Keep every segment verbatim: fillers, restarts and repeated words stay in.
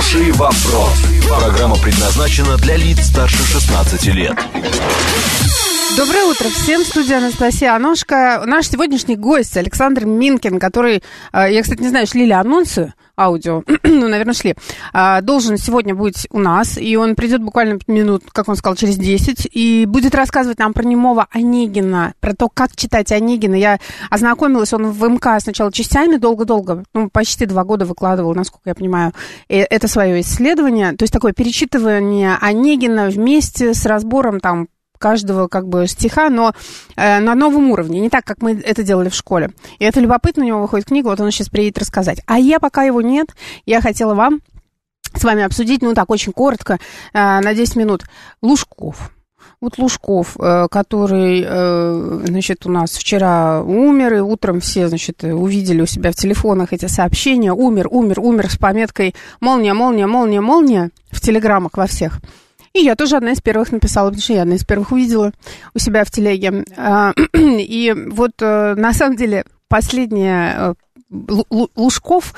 Хороший вопрос. Программа предназначена для лиц старше шестнадцати лет. Доброе утро всем. В студии Анастасия Аношка. Наш сегодняшний гость Александр Минкин, который, я, кстати, не знаю, шли ли анонсы аудио, ну, наверное, шли, должен сегодня быть у нас, и он придет буквально минут, как он сказал, через десять, и будет рассказывать нам про немого Онегина, про то, как читать Онегина. Я ознакомилась, он в МК сначала частями долго-долго, ну, почти два года выкладывал, насколько я понимаю, это свое исследование, то есть такое перечитывание Онегина вместе с разбором там каждого как бы стиха, но э, на новом уровне, не так, как мы это делали в школе. И это любопытно, у него выходит книга, вот он сейчас приедет рассказать. А я, пока его нет, я хотела вам с вами обсудить, ну так, очень коротко, э, на десять минут, Лужков. Вот Лужков, э, который, э, значит, у нас вчера умер, и утром все, значит, увидели у себя в телефонах эти сообщения, умер, умер, умер, с пометкой «молния, молния, молния, молния» в телеграммах во всех. И я тоже одна из первых написала, потому что я одна из первых увидела у себя в телеге. И вот, на самом деле, последнее... Лужков,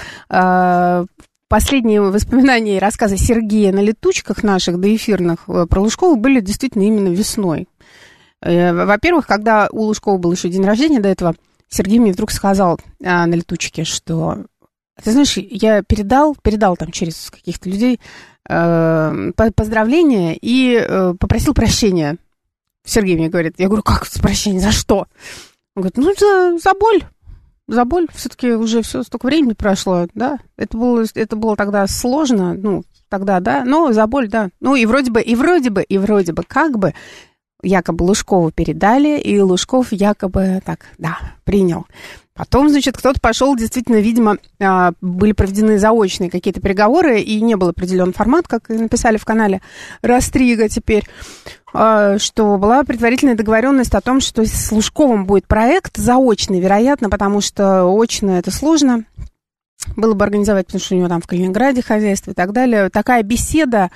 последние воспоминания и рассказы Сергея на летучках наших доэфирных про Лужкова были действительно именно весной. Во-первых, когда у Лужкова был еще день рождения до этого, Сергей мне вдруг сказал на летучке, что... Ты знаешь, я передал, передал там через каких-то людей э, поздравления и э, попросил прощения. Сергей мне говорит, я говорю, как прощение, за что? Он говорит, ну, за, за боль, за боль, все-таки уже все, столько времени прошло, да, это было, это было тогда сложно, ну, тогда, да, но за боль, да, ну, и вроде бы, и вроде бы, и вроде бы, как бы, якобы Лужкову передали, и Лужков якобы так, да, принял. Потом, значит, кто-то пошел, действительно, видимо, были проведены заочные какие-то переговоры, и не был определен формат, как написали в канале Растрига теперь, что была предварительная договоренность о том, что с Лужковым будет проект заочный, вероятно, потому что очно это сложно было бы организовать, потому что у него там в Калининграде хозяйство и так далее. Такая беседа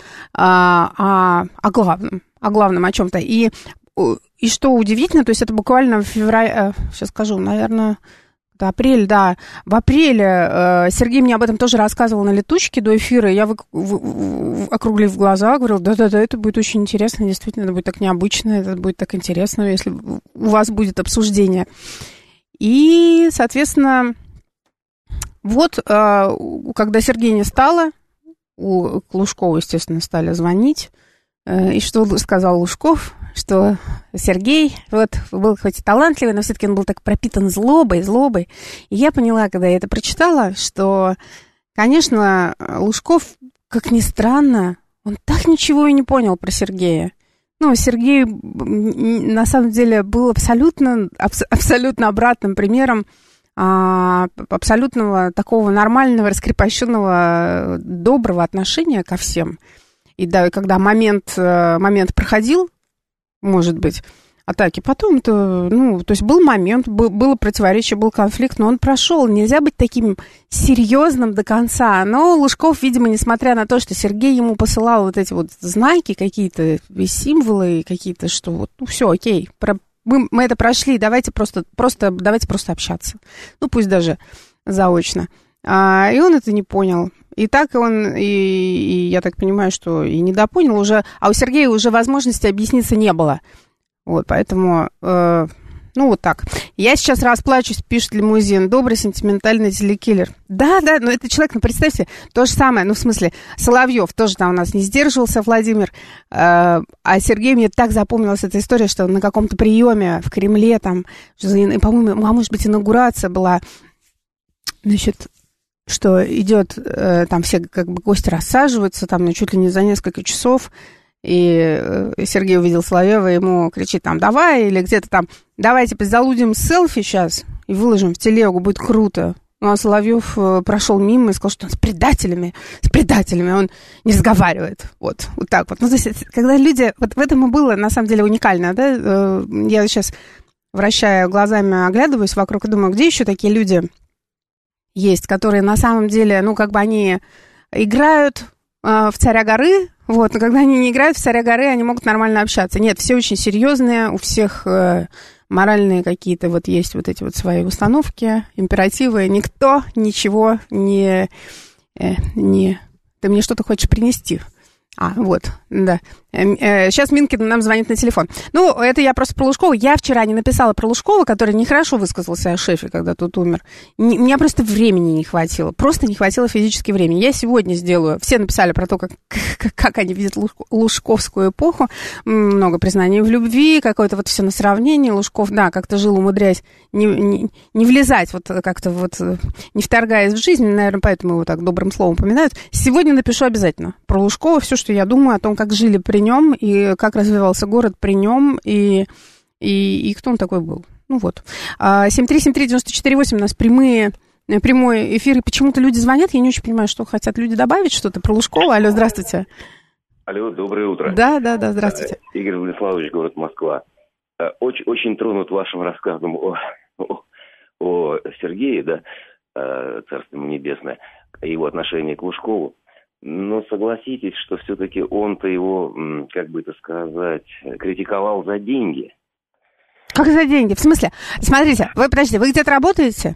о, о главном, о главном, о чем-то. И, и что удивительно, то есть это буквально в феврале, сейчас скажу, наверное... Это апрель, да. В апреле э, Сергей мне об этом тоже рассказывал на летучке до эфира. Я, вы, в, в, округлив глаза, говорил, да-да-да, это будет очень интересно, действительно, это будет так необычно, это будет так интересно, если у вас будет обсуждение. И, соответственно, вот, э, когда Сергея не стало, у Лужкова, естественно, стали звонить. Э, и что сказал Лужков? Что Сергей вот, был хоть и талантливый, но все-таки он был так пропитан злобой, злобой. И я поняла, когда я это прочитала, что, конечно, Лужков, как ни странно, он так ничего и не понял про Сергея. Ну, Сергей, на самом деле, был абсолютно, абсолютно обратным примером а, абсолютного такого нормального, раскрепощенного, доброго отношения ко всем. И да, когда момент, момент проходил, может быть, атаки. Потом это, ну, то есть был момент, был, было противоречие, был конфликт, но он прошел. Нельзя быть таким серьезным до конца. Но Лужков, видимо, несмотря на то, что Сергей ему посылал вот эти вот знаки, какие-то символы, какие-то, что вот, ну, все, окей, про, мы, мы это прошли, давайте просто, просто, давайте просто общаться. Ну, пусть даже заочно. А, и он это не понял. И так он, и, и я так понимаю, что и недопонял уже, а у Сергея уже возможности объясниться не было. Вот, поэтому, э, ну, вот так. Я сейчас расплачусь, пишет Лимузин. Добрый, сентиментальный телекиллер. Да, да, но это человек, ну, представьте, то же самое, ну, в смысле, Соловьев тоже там у нас не сдерживался, Владимир, э, а Сергей, мне так запомнилась эта история, что на каком-то приеме в Кремле там, по-моему, а может быть, инаугурация была, значит... что идет, э, там все как бы гости рассаживаются, там, ну, чуть ли не за несколько часов, и э, Сергей увидел Соловьева, ему кричит там, давай, или где-то там, давай, типа, залудим селфи сейчас и выложим в телегу, будет круто. Ну, а Соловьев э, прошел мимо и сказал, что он с предателями, с предателями он не разговаривает, вот, вот так вот. Ну, то есть, когда люди, вот в этом и было, на самом деле, уникально, да, э, я сейчас, вращая глазами, оглядываюсь вокруг и думаю, где еще такие люди есть, которые на самом деле, ну, как бы они играют э, в «Царя горы», вот, но когда они не играют в «Царя горы», они могут нормально общаться. Нет, все очень серьезные, у всех э, моральные какие-то вот есть вот эти вот свои установки, императивы. Никто ничего не, э, не Ты мне что-то хочешь принести? А, вот, да. Сейчас Минкин нам звонит на телефон. Ну, это я просто про Лужкова. Я вчера не написала про Лужкова, который нехорошо высказался о шефе, когда тот умер. Не, мне просто времени не хватило. Просто не хватило физически времени. Я сегодня сделаю. Все написали про то, как, как, как они видят лужковскую эпоху. Много признаний в любви, какое-то вот все на сравнении. Лужков, да, как-то жил, умудряясь не, не, не влезать, вот как-то вот, не вторгаясь в жизнь. Наверное, поэтому его так добрым словом упоминают. Сегодня напишу обязательно про Лужкова все, что я думаю о том, как жили при нем, и как развивался город при нем, и, и, и кто он такой был. Ну вот. семь три семь три девять четыре восемь у нас прямые, прямой эфир, и почему-то люди звонят, я не очень понимаю, что хотят люди добавить что-то про Лужкова. Алло, здравствуйте. Алло, доброе утро. Да, да, да, здравствуйте. Игорь Владиславович, город Москва. Очень, очень тронут вашим рассказом о, о, о Сергее, да, царство ему небесное, его отношение к Лужкову. Но согласитесь, что все-таки он-то его, как бы это сказать, критиковал за деньги. Как за деньги? В смысле? Смотрите, вы, подождите, вы где-то работаете?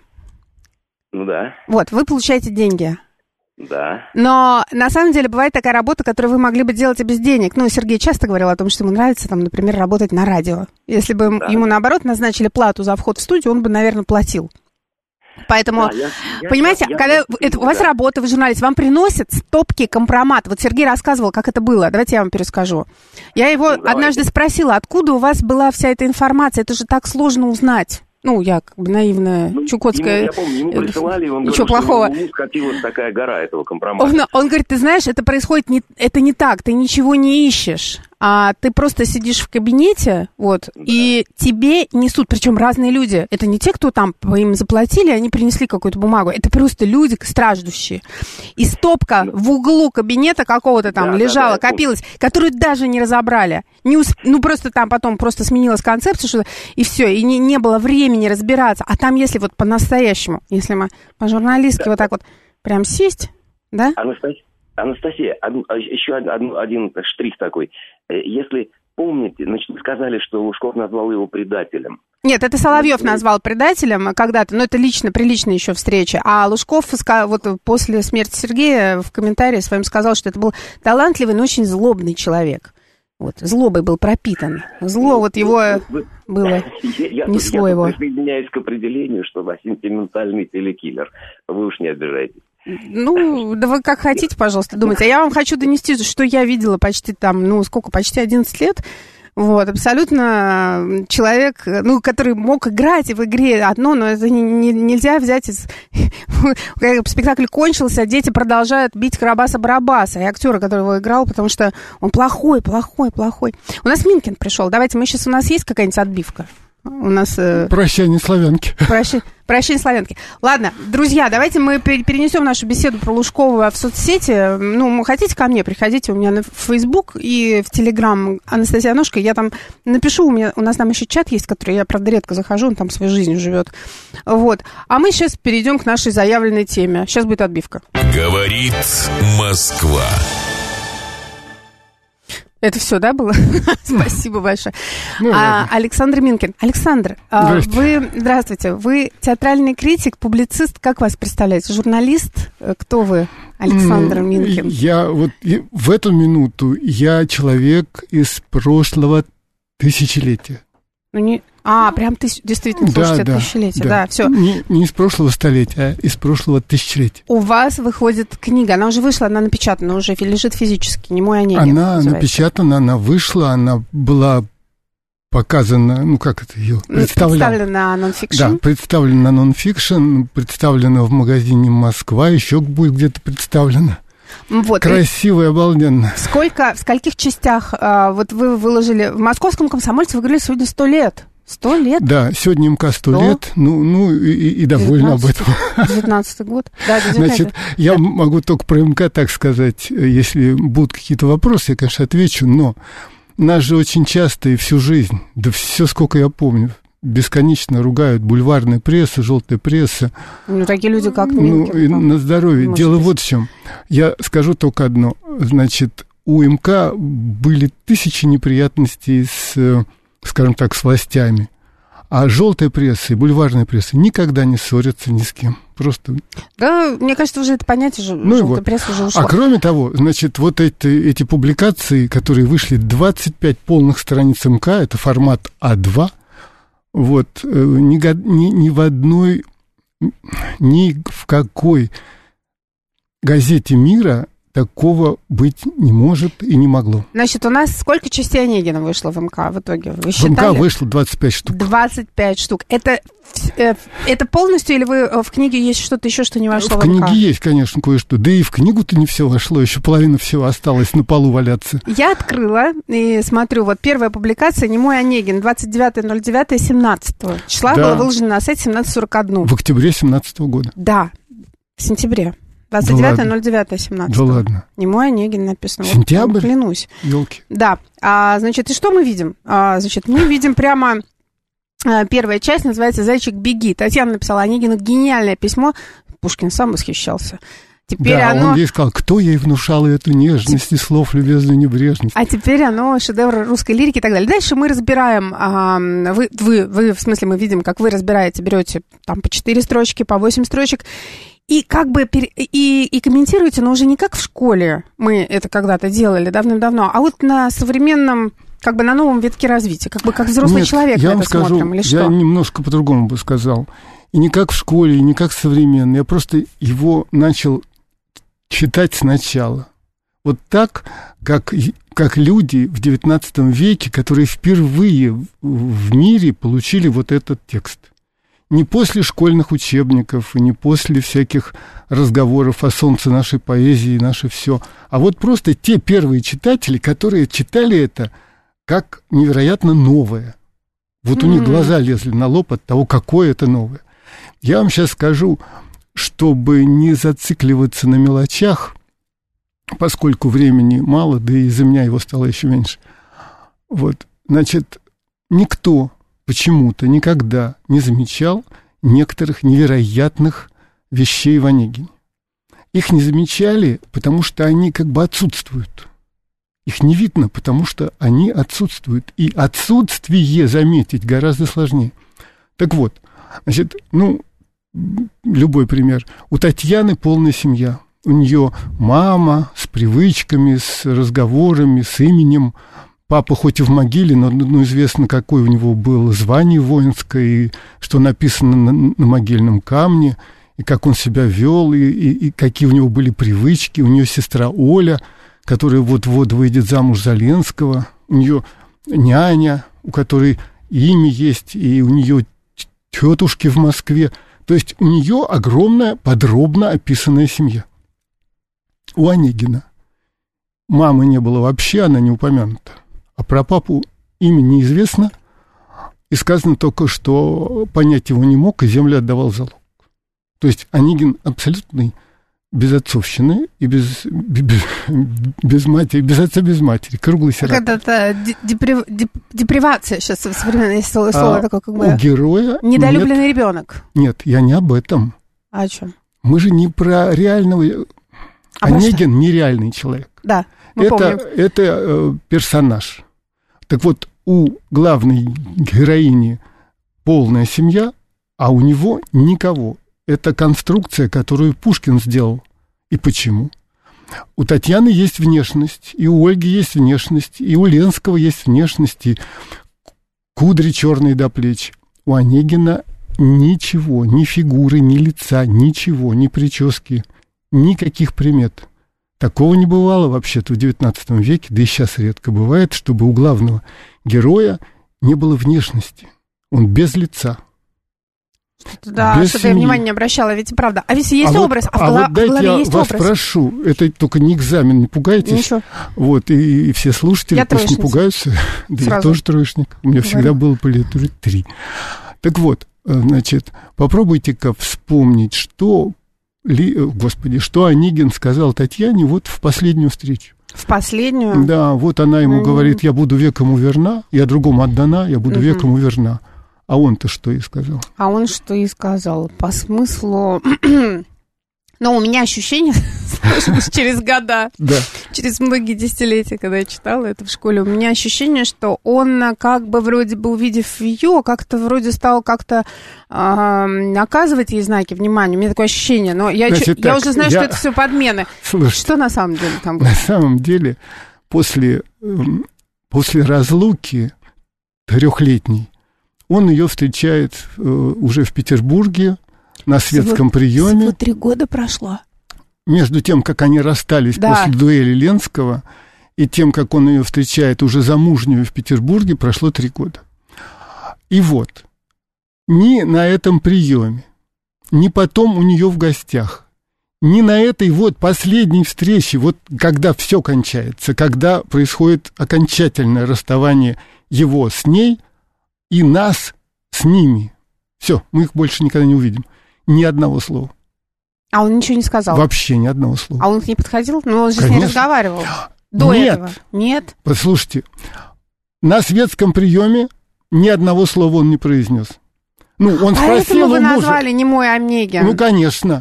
Ну да. Вот, вы получаете деньги. Да. Но на самом деле бывает такая работа, которую вы могли бы делать и без денег. Ну, Сергей часто говорил о том, что ему нравится, там, например, работать на радио. Если бы да. ему, наоборот, назначили плату за вход в студию, он бы, наверное, платил. Поэтому, да, я, я, понимаете, я, я, когда я, это, у вас да. работа, вы журналист, вам приносят стопки компромат. Вот Сергей рассказывал, как это было. Давайте я вам перескажу. Я его ну, однажды спросила, откуда у вас была вся эта информация? Это же так сложно узнать. Ну, я как бы наивная, ну, чукотская. Ему, я помню, ему присылали, он ничего говорил, плохого. Что ему скопилась такая гора этого компромата. Он, он говорит, ты знаешь, это происходит, не, это не так, ты ничего не ищешь. А ты просто сидишь в кабинете, вот, да. и тебе несут, причем разные люди. Это не те, кто там им заплатили, они принесли какую-то бумагу. Это просто люди страждущие. И стопка да. в углу кабинета какого-то там да, лежала, да, да, копилась, которую даже не разобрали. Не усп... Ну, просто там потом просто сменилась концепция, что... и все, и не, не было времени разбираться. А там, если вот по-настоящему, если мы по-журналистски да. вот так вот прям сесть, да? Анастасия, Анастасия один, еще один, один штрих такой. Если помните, значит, вы сказали, что Лужков назвал его предателем. Нет, это Соловьев назвал предателем когда-то, но это лично, при личной еще встрече. А Лужков вот после смерти Сергея в комментарии своем сказал, что это был талантливый, но очень злобный человек. Вот, злобой был пропитан. Зло вот его было, несло его. Я присоединяюсь к определению, что вы сентиментальный телекиллер. Вы уж не обижайтесь. Ну, да вы как хотите, пожалуйста, думайте. А я вам хочу донести, что я видела почти там, ну, сколько, почти одиннадцать лет. Вот, абсолютно человек, ну, который мог играть в игре одно, но это не, не, нельзя взять из... Спектакль кончился, дети продолжают бить Карабаса-Барабаса, и актера, который его играл, потому что он плохой, плохой, плохой. У нас Минкин пришел. Давайте, мы сейчас, у нас есть какая-нибудь отбивка? У нас... Прощание славянки. Прощ... Прощение славянки. Ладно, друзья, давайте мы перенесем нашу беседу про Лужкова в соцсети. Ну, хотите ко мне, приходите у меня на Facebook и в Telegram Анастасия Ножка. Я там напишу, у, меня, у нас там еще чат есть, который я, правда, редко захожу, он там своей жизнью живет. Вот. А мы сейчас перейдем к нашей заявленной теме. Сейчас будет отбивка. Говорит Москва. Это все, да, было? Спасибо большое. Ну, а, Александр Минкин. Александр, здравствуйте. вы, здравствуйте, вы театральный критик, публицист, как вас представляете? Журналист? Кто вы, Александр Минкин? Я вот в эту минуту я человек из прошлого тысячелетия. Ну, не... А, прям тысяч... действительно, слушайте, да, да, тысячелетие, да, да все. Не, не из прошлого столетия, а из прошлого тысячелетия. У вас выходит книга, она уже вышла, она напечатана, уже лежит физически, не мой Онегин. Она называется. Напечатана, она вышла, она была показана, ну как это ее, представлена. Представлена нон-фикшн. Да, представлена нон-фикшн, представлена в магазине «Москва», еще будет где-то представлена. Вот. Красиво и обалденно. Сколько, в скольких частях а, вот вы выложили? В «Московском комсомольце» вы говорили, сегодня сто лет. Сто лет? Да, сегодня МК сто лет, ну, ну и, и довольна об этом. девятнадцатый год. Да, значит, я да. могу только про МК так сказать, если будут какие-то вопросы, я, конечно, отвечу, но нас же очень часто и всю жизнь, да все, сколько я помню, бесконечно ругают бульварная пресса, желтая пресса. Ну, такие люди, как Минкин. Ну, и на здоровье. Дело быть. Вот в чем. Я скажу только одно. Значит, у МК были тысячи неприятностей с, скажем так, с властями. А желтая пресса и бульварная пресса никогда не ссорятся ни с кем. Просто... Да, мне кажется, уже это понятие, ну желтая вот. пресса уже ушла. А кроме того, значит, вот эти, эти публикации, которые вышли, двадцать пять полных страниц МК, это формат А два, вот, ни, ни, ни в одной, ни в какой газете мира такого быть не может и не могло. Значит, у нас сколько частей Онегина вышло в МК в итоге? Вы считали? В МК вышло двадцать пять штук. двадцать пять штук. Это, это полностью или вы в книге есть что-то еще, что не вошло в, в МК? В книге есть, конечно, кое-что. Да и в книгу-то не все вошло, еще половина всего осталось на полу валяться. Я открыла и смотрю, вот первая публикация «Немой Онегин», двадцать девятое ноль девятое семнадцатого числа, да. Была выложена на сайте семнадцать сорок один. В октябре семнадцатого года. Да, в сентябре. двадцать девятое ноль девятое семнадцатого. Да ладно. Немой Онегин написано. Сентябрь? Вот, клянусь. Ёлки. Да. А, значит, и что мы видим? А, значит, мы видим прямо... А, первая часть называется «Зайчик, беги». Татьяна написала Онегину гениальное письмо. Пушкин сам восхищался. Теперь да, оно... он ей сказал, кто ей внушал эту нежность и слов любезную небрежность. А теперь оно шедевр русской лирики и так далее. Дальше мы разбираем, а, вы, вы, вы, в смысле, мы видим, как вы разбираете, берете там по четыре строчки, по восемь строчек, и как бы пер... и, и комментируете, но уже не как в школе мы это когда-то делали давным-давно, а вот на современном, как бы на новом витке развития, как бы как взрослый Нет, человек я на вам это скажу, смотрим, или что? Я немножко по-другому бы сказал. И не как в школе, и не как современно. Я просто его начал читать сначала. Вот так, как, как люди в девятнадцатом веке, которые впервые в мире получили вот этот текст. Не после школьных учебников, и не после всяких разговоров о солнце нашей поэзии, наше все, а вот просто те первые читатели, которые читали это как невероятно новое. Вот mm-hmm. у них глаза лезли на лоб от того, какое это новое. Я вам сейчас скажу, чтобы не зацикливаться на мелочах, поскольку времени мало, да и из-за меня его стало еще меньше. Вот, значит, никто почему-то никогда не замечал некоторых невероятных вещей в Онегине. Их не замечали, потому что они как бы отсутствуют. Их не видно, потому что они отсутствуют. И отсутствие заметить гораздо сложнее. Так вот, значит, ну, любой пример. У Татьяны полная семья. У нее мама с привычками, с разговорами, с именем. Папа хоть и в могиле, но ну, известно, какое у него было звание воинское, и что написано на, на могильном камне, и как он себя вел, и, и, и какие у него были привычки. У нее сестра Оля, которая вот-вот выйдет замуж за Ленского. У нее няня, у которой имя есть, и у нее тетушки в Москве. То есть у нее огромная, подробно описанная семья. У Онегина мамы не было вообще, она не упомянута. А про папу имя неизвестно, и сказано только, что понять его не мог, и землю отдавал залог. То есть Онегин абсолютный безотцовщины и без, без, без матери, без отца, без матери, круглый сирот. Это деприв, деп, депривация сейчас в современное слово, слово а такое, как бы... У героя... Недолюбленный нет, ребенок. Нет, я не об этом. А о чем? Мы же не про реального... А Онегин про нереальный человек. Да, мы это, помним. Это э, персонаж. Так вот, у главной героини полная семья, а у него никого. Это конструкция, которую Пушкин сделал. И почему? У Татьяны есть внешность, и у Ольги есть внешность, и у Ленского есть внешность, и кудри черные до плеч. У Онегина ничего, ни фигуры, ни лица, ничего, ни прически, никаких примет. Такого не бывало вообще-то в девятнадцатом веке, да и сейчас редко бывает, чтобы у главного героя не было внешности. Он без лица. Да, без что-то я внимания не обращала, ведь правда. А ведь есть а образ, вот, а в, а гла- вот дайте в голове я есть вас образ. прошу, это только не экзамен, не пугайтесь. Ничего. Вот, и, и все слушатели я пусть троечница. не пугаются. Да Сразу. я тоже троечник. У меня Говорю. всегда было по литературе три. Так вот, значит, попробуйте-ка вспомнить, что, ли, господи, что Онегин сказал Татьяне вот в последнюю встречу. В последнюю? Да, вот она ему mm-hmm. говорит, я буду векому верна, я другому отдана, я буду mm-hmm. векому верна. А он-то что и сказал? А он что и сказал? По смыслу... Но у меня ощущение, через года, через многие десятилетия, когда я читала это в школе, у меня ощущение, что он как бы вроде бы, увидев ее, как-то вроде стал как-то э, оказывать ей знаки внимания. У меня такое ощущение, но я, Значит, я так, уже знаю, я... что это все подмены. Слушайте, что на самом деле там было? На самом деле, после, после разлуки трехлетней, он ее встречает э, уже в Петербурге, на светском всего, приеме. Всего три года прошло. Между тем, как они расстались да. после дуэли Ленского, и тем, как он ее встречает уже замужнюю в Петербурге, прошло три года. И вот, ни на этом приеме, ни потом у нее в гостях, ни на этой вот последней встрече, вот когда все кончается, когда происходит окончательное расставание его с ней и нас с ними. Все, мы их больше никогда не увидим. Ни одного слова. А он ничего не сказал? Вообще ни одного слова. А он к ней подходил? Ну, он же Конечно. с ней разговаривал до Нет. этого. Нет? Послушайте, на светском приеме ни одного слова он не произнес. Ну, он спросил Поэтому вы у мужа. назвали немой Онегин. Ну, конечно.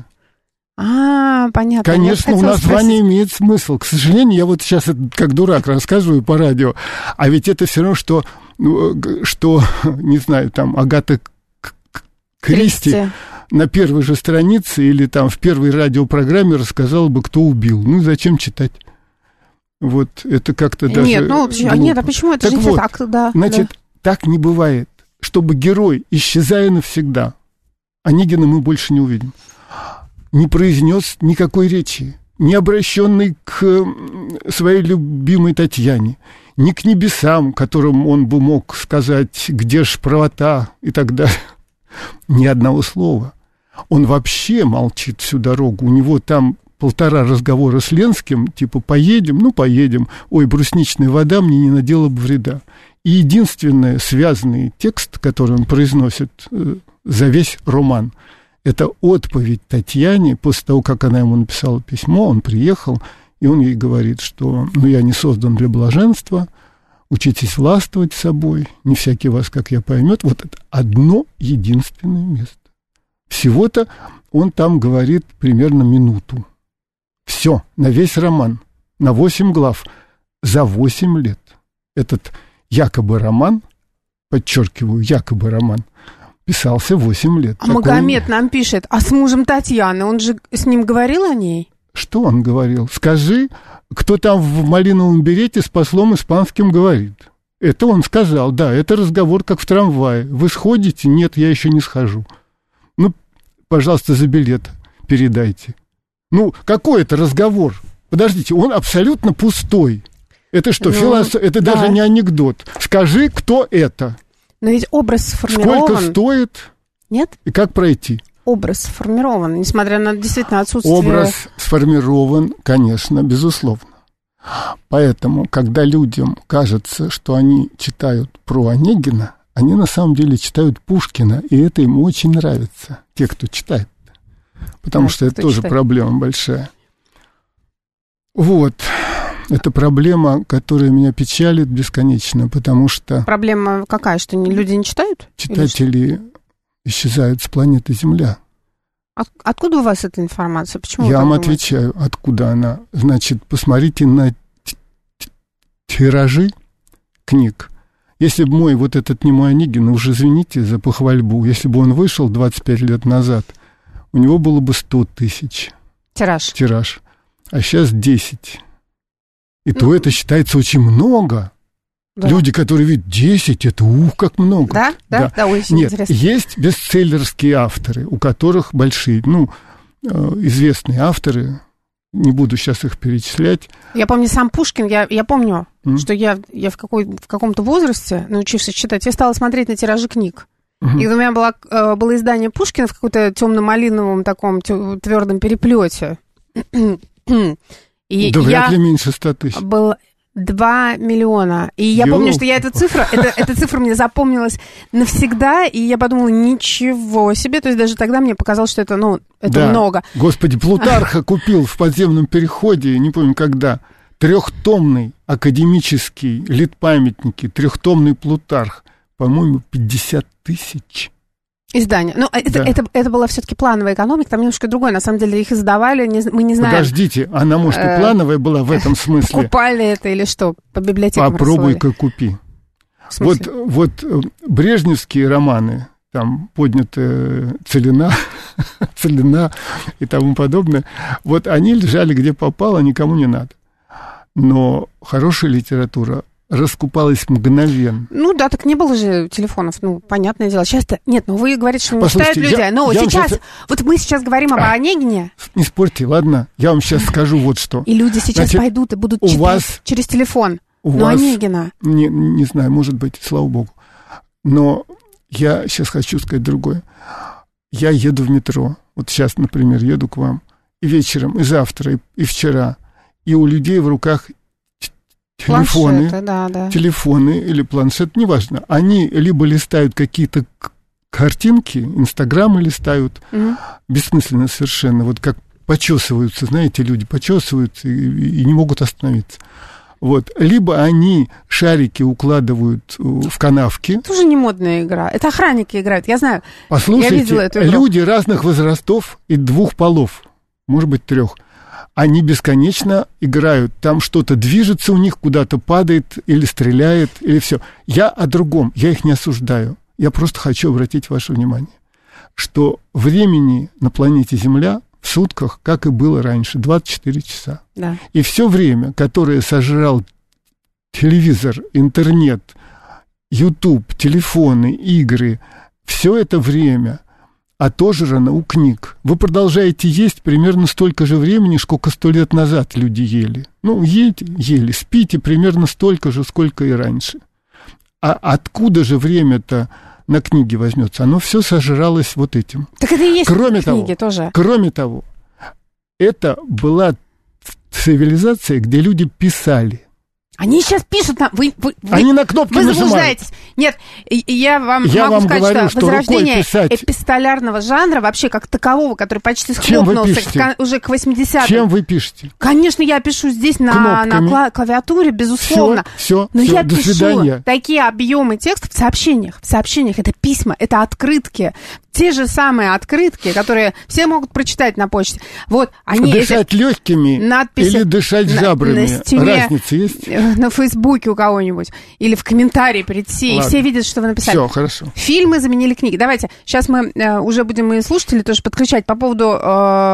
А, понятно. Конечно, у названия имеет смысл. К сожалению, я вот сейчас как дурак рассказываю по радио, а ведь это все равно, что, что не знаю, там, Агата Кристи... Кристи. На первой же странице или там в первой радиопрограмме рассказала бы, кто убил. Ну, зачем читать? Вот это как-то даже... Нет, ну, глупо. Нет, а почему это так же вот, так? Да, значит, да. так не бывает, чтобы герой, исчезая навсегда, Онегина мы больше не увидим, не произнес никакой речи, не обращенный к своей любимой Татьяне, ни к небесам, которым он бы мог сказать, где ж правота и так далее. Ни одного слова. Он вообще молчит всю дорогу. У него там полтора разговора с Ленским, типа поедем, ну поедем, ой, брусничная вода мне не надела бы вреда. И единственный связанный текст, который он произносит э, за весь роман, это отповедь Татьяне после того, как она ему написала письмо, он приехал, и он ей говорит, что ну я не создан для блаженства, учитесь властвовать собой, не всякий вас, как я, поймет. Вот это одно единственное место. Всего-то он там говорит примерно минуту. Все, на весь роман, на восемь глав, за восемь лет. Этот якобы роман, подчеркиваю, якобы роман, писался восемь лет. А Такой... Магомед нам пишет, а с мужем Татьяны, он же с ним говорил о ней? Что он говорил? Скажи, кто там в малиновом берете с послом испанским говорит. Это он сказал, да, это разговор как в трамвае. Вы сходите? Нет, я еще не схожу. Ну, пожалуйста, за билет передайте. Ну, какой это разговор? Подождите, он абсолютно пустой. Это что, ну, философ... Это да. даже не анекдот. Скажи, кто это? Но ведь образ сформирован. Сколько стоит? Нет? И как пройти? Образ сформирован, несмотря на действительно отсутствие... Образ сформирован, конечно, безусловно. Поэтому, когда людям кажется, что они читают про Онегина, они на самом деле читают Пушкина, и это им очень нравится, те, кто читает. Потому а что это тоже читает? Проблема большая. Вот. Это проблема, которая меня печалит бесконечно, потому что... Проблема какая, что люди не читают? Читатели исчезают с планеты Земля. От, откуда у вас эта информация? Почему Я вам думаете? Отвечаю, откуда она. Значит, посмотрите на тиражи книг. Если бы мой вот этот немой Онегин, уж извините за похвальбу, если бы он вышел двадцать пять лет назад, у него было бы сто тысяч. Тираж. Тираж. А сейчас десять. И ну, то это считается очень много. Да. Люди, которые видят десять, это ух, как много. Да? Да, да, да очень Нет, интересно. Есть бестселлерские авторы, у которых большие, ну, известные авторы, не буду сейчас их перечислять. Я помню, сам Пушкин, я, я помню, mm. что я, я в, какой, в каком-то возрасте, научившись читать, я стала смотреть на тиражи книг. Mm-hmm. И у меня было, было издание Пушкина в каком-то темно-малиновом таком твердом переплете. И да вряд ли меньше ста тысяч. Был два миллиона. И я Ё. помню, что я эту цифру, это, эта цифра мне запомнилась навсегда, и я подумала, ничего себе. То есть даже тогда мне показалось, что это, ну, это да. много. Господи, Плутарха купил в подземном переходе, не помню когда, трехтомный академический литпамятники, трехтомный Плутарх, по-моему, пятьдесят тысяч. Издание. Но это, Да. это, это была все-таки плановая экономика, там немножко другое. На самом деле их издавали, не, мы не знаем. Подождите, она, может, и плановая была в этом смысле. Покупали это или что? По библиотекам Попробуй-ка купи. Вот, вот брежневские романы, там поднятая целина, целина и тому подобное, вот они лежали где попало, никому не надо. Но хорошая литература раскупалась мгновенно. Ну да, так не было же телефонов, ну, понятное дело. Сейчас-то... Нет, ну вы говорите, что не читают Послушайте, люди. я- Но я вам сейчас... щас- Вот мы сейчас говорим об Онегине, Не спорьте, ладно? Я вам сейчас скажу вот что. и люди сейчас Значит, пойдут и будут у читать вас- через телефон. У Но вас, Онегина... не, не знаю, может быть, слава богу. Но я сейчас хочу сказать другое. Я еду в метро. Вот сейчас, например, еду к вам. И вечером, и завтра, и, и вчера. И у людей в руках т- телефоны. Планшеты, да, да. Телефоны или планшет, неважно. Они либо листают какие-то к- картинки, инстаграмы листают. Мгм. Бессмысленно совершенно. Вот как почесываются, знаете, люди почесываются и, и не могут остановиться. Вот. Либо они шарики укладывают э, в канавки. Это уже не модная игра. Это охранники играют, я знаю. Я Послушайте, видела эту игру. люди разных возрастов и двух полов, может быть, трех, они бесконечно играют. Там что-то движется у них, куда-то падает или стреляет, или все. Я о другом, я их не осуждаю. Я просто хочу обратить ваше внимание, что времени на планете Земля в сутках, как и было раньше, двадцать четыре часа. Да. И все время, которое сожрал телевизор, интернет, YouTube, телефоны, игры, все это время отожрано у книг. Вы продолжаете есть примерно столько же времени, сколько сто лет назад люди ели. Ну, едите, ели, спите примерно столько же, сколько и раньше. А откуда же время-то на книги возьмется? Оно все сожралось вот этим. Так это и есть Кроме книги того, тоже. Кроме того, это была цивилизация, где люди писали. Они сейчас пишут нам... Вы, вы, вы- Они на кнопки Вы нажимают. заблуждаетесь. Нет, и- и я вам Я могу вам сказать, говорю, что что возрождение рукой писать- эпистолярного жанра, вообще как такового, который почти Чем вы схлопнулся пишете? к кон- уже к восьмидесятым. Чем вы пишете? Конечно, я пишу здесь на, на Кнопками. кла- клавиатуре, безусловно. Все, Но все, я до пишу свидания. такие объемы текстов в сообщениях. В сообщениях это письма, это открытки. Те же самые открытки, которые все могут прочитать на почте. Вот, они... Дышать эти легкими надписи или дышать на- жабрами? на стене, Разница есть? на Фейсбуке у кого-нибудь. Или в комментарии прийти. И Ладно. все видят, что вы написали. Все, хорошо. Фильмы заменили книги. Давайте, сейчас мы э, уже будем и слушателей тоже подключать. По поводу э,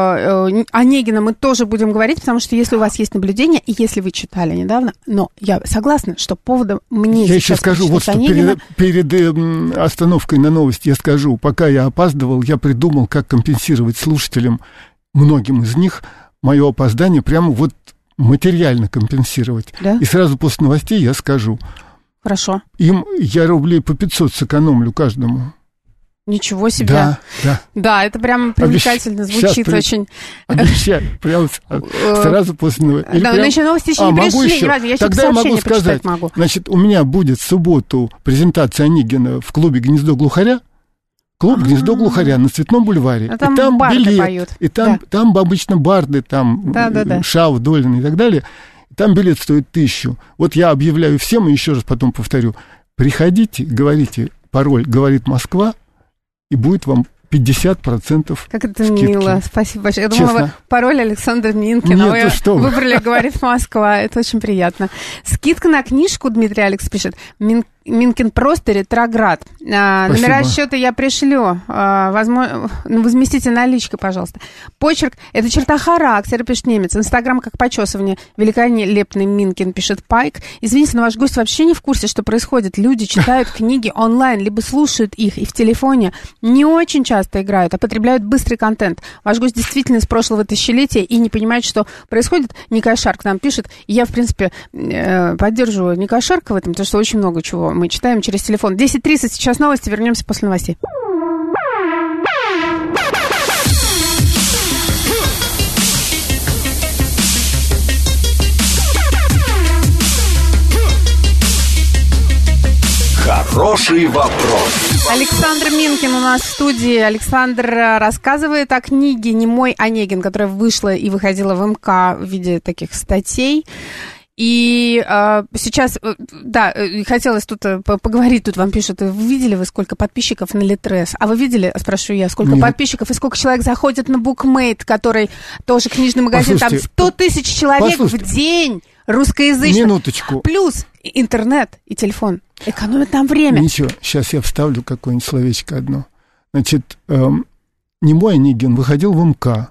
э, Онегина мы тоже будем говорить, потому что если у вас есть наблюдения, и если вы читали недавно, но я согласна, что поводом мне Я еще сейчас скажу, вот что Онегина... перед, перед эм, остановкой на новости я скажу. Пока я опаздывал, я придумал, как компенсировать слушателям, многим из них, мое опоздание прямо вот материально компенсировать. Да? И сразу после новостей я скажу. Хорошо. Им я рублей по пятьсот сэкономлю каждому. Ничего себе. Да, да. Да, это прям привлекательно Обещ- звучит щас очень. Обещаю, прямо с- сразу после новостей. Да, но еще новости еще А, не могу пришли, еще? не важно, я еще Тогда я могу сообщение почитать сказать. могу. Значит, у меня будет в субботу презентация Онегина в клубе «Гнездо глухаря». Клуб А-а-а. «Гнездо глухаря» на Цветном бульваре. А там и там барды билет, поют. и там, Да. там обычно барды, там Да, да, да. Шав, Долин и так далее. Там билет стоит тысячу. Вот я объявляю всем, и еще раз потом повторю. Приходите, говорите пароль «Говорит Москва», и будет вам пятьдесят процентов Как это скидки. мило, спасибо большое. Я думала, Честно. вы пароль Александр Минкин, Нет, а вы ты что? выбрали «Говорит Москва», это очень приятно. Скидка на книжку, Дмитрий Алекс пишет, Мин, Минкин просто ретроград. А, Спасибо. номера счета я пришлю, а, возможно, ну, возместите наличкой, пожалуйста. Почерк, это черта характера, пишет немец. Инстаграм как почесывание, великолепный Минкин, пишет Пайк. Извините, но ваш гость вообще не в курсе, что происходит. Люди читают книги онлайн, либо слушают их, и в телефоне не очень часто играют, а потребляют быстрый контент. Ваш гость действительно из прошлого тысячелетия и не понимает, что происходит. Николай Шарк нам пишет. И я, в принципе, э, поддерживаю Николая Шарка в этом, потому что очень много чего мы читаем через телефон. десять тридцать, сейчас новости, вернемся после новостей. Хороший вопрос. Александр Минкин у нас в студии. Александр рассказывает о книге «Немой Онегин», которая вышла и выходила в МК в виде таких статей. И а, сейчас, да, хотелось тут поговорить, тут вам пишут, видели вы, сколько подписчиков на Литрес? А вы видели, спрашиваю я, сколько Нет. подписчиков и сколько человек заходит на Bookmate, который тоже книжный магазин, Послушайте, там сто тысяч человек послушайте. в день русскоязычных. Минуточку. Плюс интернет и телефон. Экономит нам время. Ничего, сейчас я вставлю какое-нибудь словечко одно. Значит, эм, Немой Онегин выходил в эм ка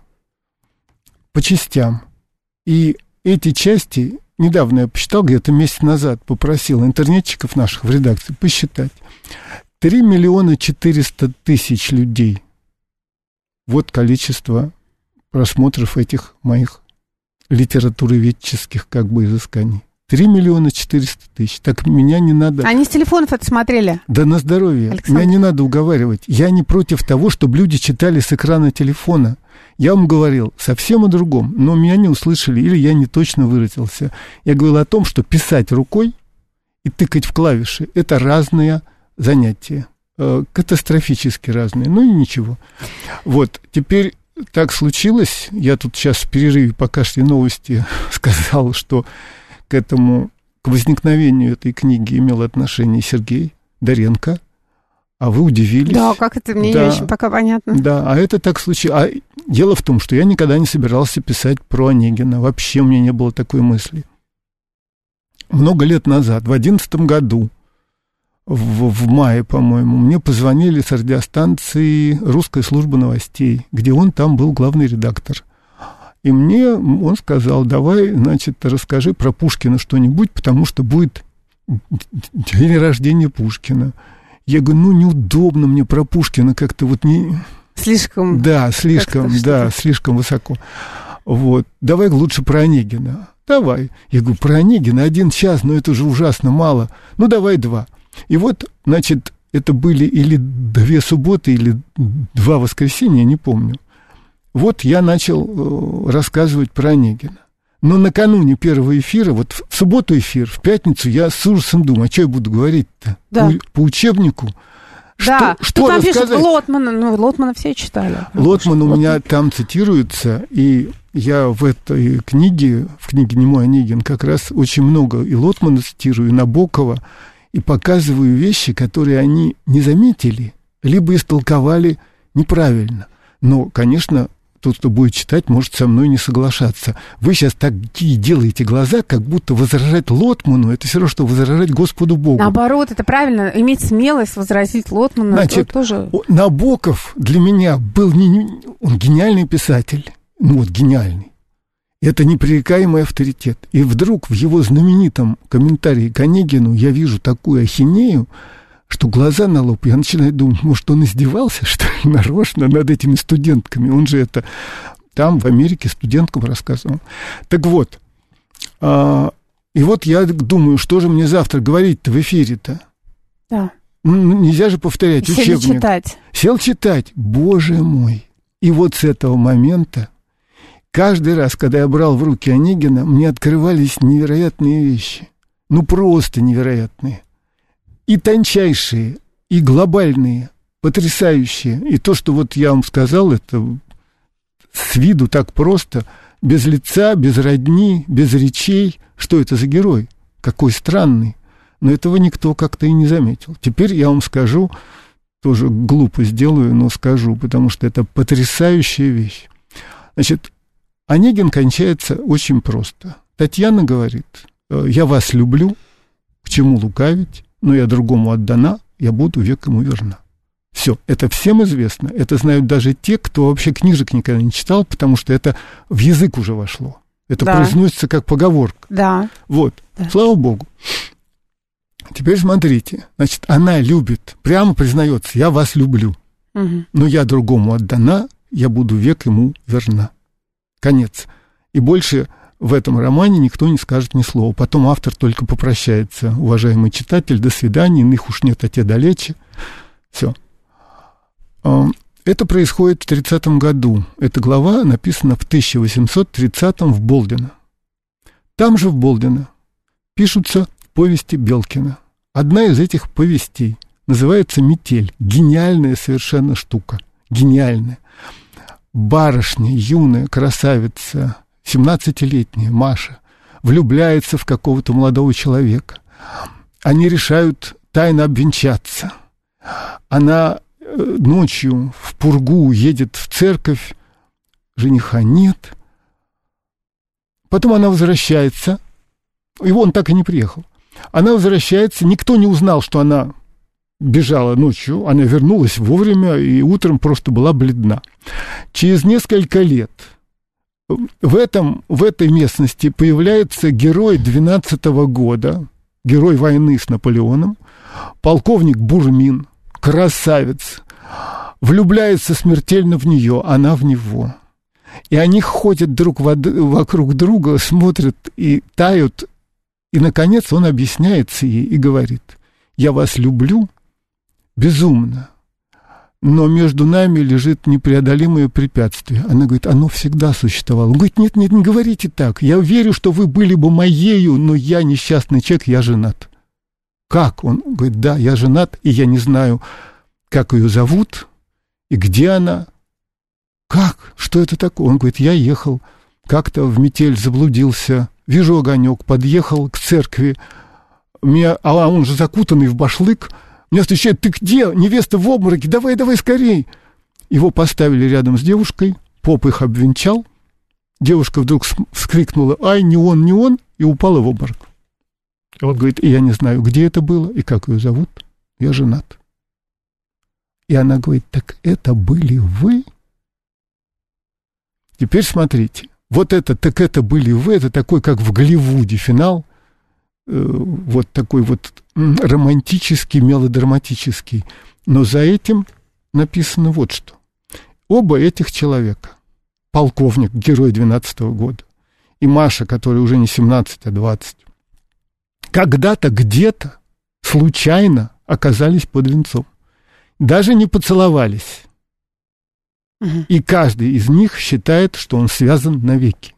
по частям, и эти части... Недавно я посчитал, где-то месяц назад попросил интернетчиков наших в редакции посчитать. три миллиона четыреста тысяч людей. Вот количество просмотров этих моих литературоведческих как бы изысканий. три миллиона четыреста тысяч. Так меня не надо... Они с телефонов это смотрели? Да на здоровье. Александр. Меня не надо уговаривать. Я не против того, чтобы люди читали с экрана телефона. Я вам говорил совсем о другом, но меня не услышали, или я не точно выразился. Я говорил о том, что писать рукой и тыкать в клавиши – это разные занятия, э, катастрофически разные, ну и ничего. Вот, теперь так случилось, я тут сейчас в перерыве, пока шли новости, сказал, что к этому, к возникновению этой книги имел отношение Сергей Доренко. А вы удивились. Да, как это, мне да, не очень пока понятно. Да, а это так случилось. А дело в том, что я никогда не собирался писать про Онегина. Вообще у меня не было такой мысли. Много лет назад, в одиннадцатом году, в, в мае, по-моему, мне позвонили с радиостанции «Русская служба новостей», где он там был главный редактор. И мне он сказал: давай, значит, расскажи про Пушкина что-нибудь, потому что будет день рождения Пушкина. Я говорю, ну, неудобно мне про Пушкина как-то вот не... Слишком... Да, слишком, да, слишком высоко. Вот. Давай лучше про Онегина. Давай. Я говорю, про Онегина один час, но это же ужасно мало. Ну, давай два. И вот, значит, это были или две субботы, или два воскресенья, не помню. Вот я начал рассказывать про Онегина. Но накануне первого эфира, вот в субботу эфир, в пятницу я с ужасом думаю, а что я буду говорить-то? Да. По, по учебнику? Да, что, что там рассказать? пишут Лотмана, ну, Лотмана все читали. Лотман у меня там цитируется, и я в этой книге, в книге «Немой Онегин», как раз очень много и Лотмана цитирую, и Набокова, и показываю вещи, которые они не заметили, либо истолковали неправильно. Но, конечно, тот, кто будет читать, может со мной не соглашаться. Вы сейчас такие делаете глаза, как будто возражать Лотману, это все равно, что возражать Господу Богу. Наоборот, это правильно, иметь смелость возразить Лотману. Значит, тоже... Набоков для меня был не, он гениальный писатель, ну вот гениальный. Это непререкаемый авторитет. И вдруг в его знаменитом комментарии к Онегину я вижу такую ахинею, что глаза на лоб, я начинаю думать, может, он издевался, что ли, нарочно над этими студентками. Он же это там, в Америке, студенткам рассказывал. Так вот, а, и вот я думаю, что же мне завтра говорить-то в эфире-то? Да. Ну, нельзя же повторять Сели учебник. читать. Сел читать, боже мой. И вот с этого момента, каждый раз, когда я брал в руки Онегина, мне открывались невероятные вещи. Ну, просто невероятные. И тончайшие, и глобальные, потрясающие. И то, что вот я вам сказал, это с виду так просто, без лица, без родни, без речей. Что это за герой? Какой странный. Но этого никто как-то и не заметил. Теперь я вам скажу, тоже глупо сделаю, но скажу, потому что это потрясающая вещь. Значит, Онегин кончается очень просто. Татьяна говорит: я вас люблю, к чему лукавить, но я другому отдана, я буду век ему верна. Все, это всем известно. Это знают даже те, кто вообще книжек никогда не читал, потому что это в язык уже вошло. Это да. произносится как поговорка. Да. Вот, да. Слава Богу. Теперь смотрите. Значит, она любит, прямо признается: я вас люблю, угу. но я другому отдана, я буду век ему верна. Конец. И больше... В этом романе никто не скажет ни слова. Потом автор только попрощается: уважаемый читатель, до свидания, иных уж нет, а те далече. Все. Это происходит в тридцатом году. Эта глава написана в тысяча восемьсот тридцатом в Болдино. Там же в Болдино пишутся повести Белкина. Одна из этих повестей называется «Метель». Гениальная совершенно штука. Гениальная. Барышня, юная, красавица, семнадцатилетняя Маша влюбляется в какого-то молодого человека. Они решают тайно обвенчаться. Она ночью в пургу едет в церковь, жениха нет. Потом она возвращается, и он так и не приехал. Она возвращается, никто не узнал, что она бежала ночью, она вернулась вовремя и утром просто была бледна. Через несколько лет в, этом, в этой местности появляется герой двенадцатого года, герой войны с Наполеоном, полковник Бурмин, красавец, влюбляется смертельно в нее, она в него. И они ходят друг вокруг друга, смотрят и тают, и, наконец, он объясняется ей и говорит: «Я вас люблю безумно, но между нами лежит непреодолимое препятствие». Она говорит: «Оно всегда существовало». Он говорит: «Нет, нет, не говорите так. Я верю, что вы были бы моею, но я несчастный человек, я женат». «Как?» Он говорит: «Да, я женат, и я не знаю, как ее зовут и где она». «Как? Что это такое?» Он говорит: «Я ехал как-то в метель, заблудился, вижу огонек, подъехал к церкви, меня, а он же закутанный в башлык, меня встречает: ты где? Невеста в обмороке, давай, давай скорей». Его поставили рядом с девушкой, поп их обвенчал, девушка вдруг вскрикнула: «Ай, не он, не он», и упала в обморок. И он говорит: «И я не знаю, где это было и как ее зовут, я женат». И она говорит: «Так это были вы?» Теперь смотрите, вот это, так это были вы, это такой, как в Голливуде финал, э, вот такой вот романтический, мелодраматический. Но за этим написано вот что. Оба этих человека, полковник, герой двенадцатого года, и Маша, которая уже не семнадцать, а двадцать, когда-то где-то случайно оказались под венцом. Даже не поцеловались. И каждый из них считает, что он связан навеки.